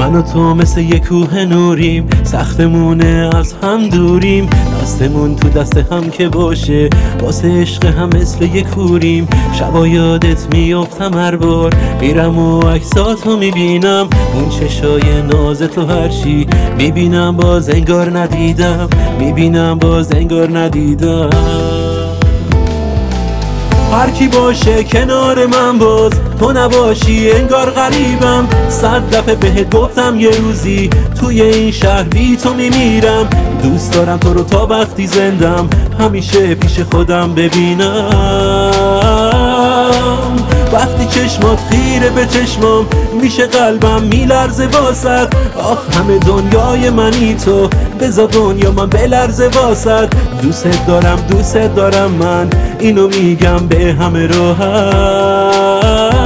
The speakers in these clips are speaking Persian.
من و تو مثل یک کوه نوریم، سختمونه از هم دوریم، دستمون تو دست هم که باشه، واسه عشق هم مثل یک کوریم. شبا یادت میافتم هر بار میرم و عکساتو میبینم، اون چشای ناز تو هرچی میبینم باز انگار ندیدم، میبینم باز انگار ندیدم. هر کی باشه کنار من باز تو نباشی انگار غریبم. 100 دفعه بهت گفتم یه روزی توی این شهر بی تو میمیرم. دوست دارم تو رو تا وقتی زندم همیشه پیش خودم ببینم. وقتی چشمات خیره به چشمام میشه قلبم میلرزه واسد. آخ همه دنیای منی تو، بذار دنیا من بلرزه واسد. دوست دارم من اینو میگم به همه راحت.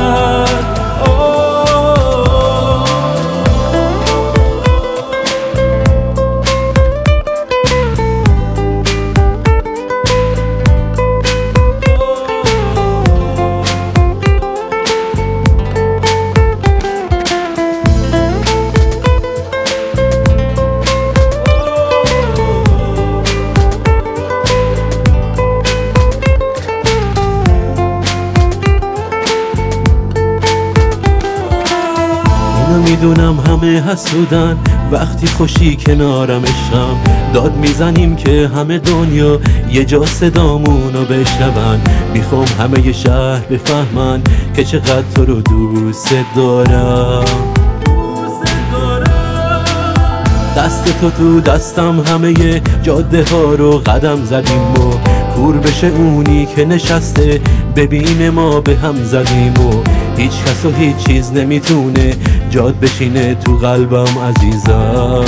میدونم همه حسودن وقتی خوشی کنارم عشقم، داد میزنیم که همه دنیا یه جا صدامونو بشنون. میخوام همه شهر بفهمن که چقدر تو رو دوست دارم. دست تو دستم همه جاده ها رو قدم زدیم و کور بشه اونی که نشسته ببینه ما به هم زدیم و هیچ کس و هیچ چیز نمیتونه جاد بشینه تو قلبم عزیزم.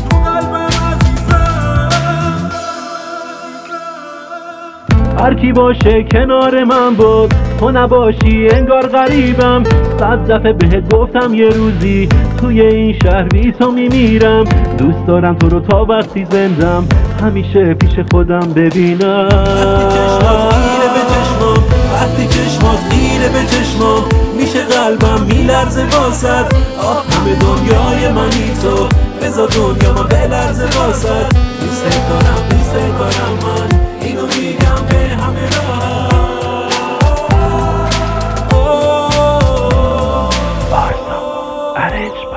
هر کی باشه کنار من باز تو نباشی انگار غریبم. 100 دفعه بهت گفتم یه روزی توی این شهر بی تو میمیرم. دوست دارم تو رو تا وقتی زندم همیشه پیش خودم ببینم. وقتی چشمات خیره به چشمام میشه قلبم میلرزه واسد. آخ همه دنیای منی تو، بذار دنیا من بلرزه واسد. دوست دارم من اینو میگم به همه راحت.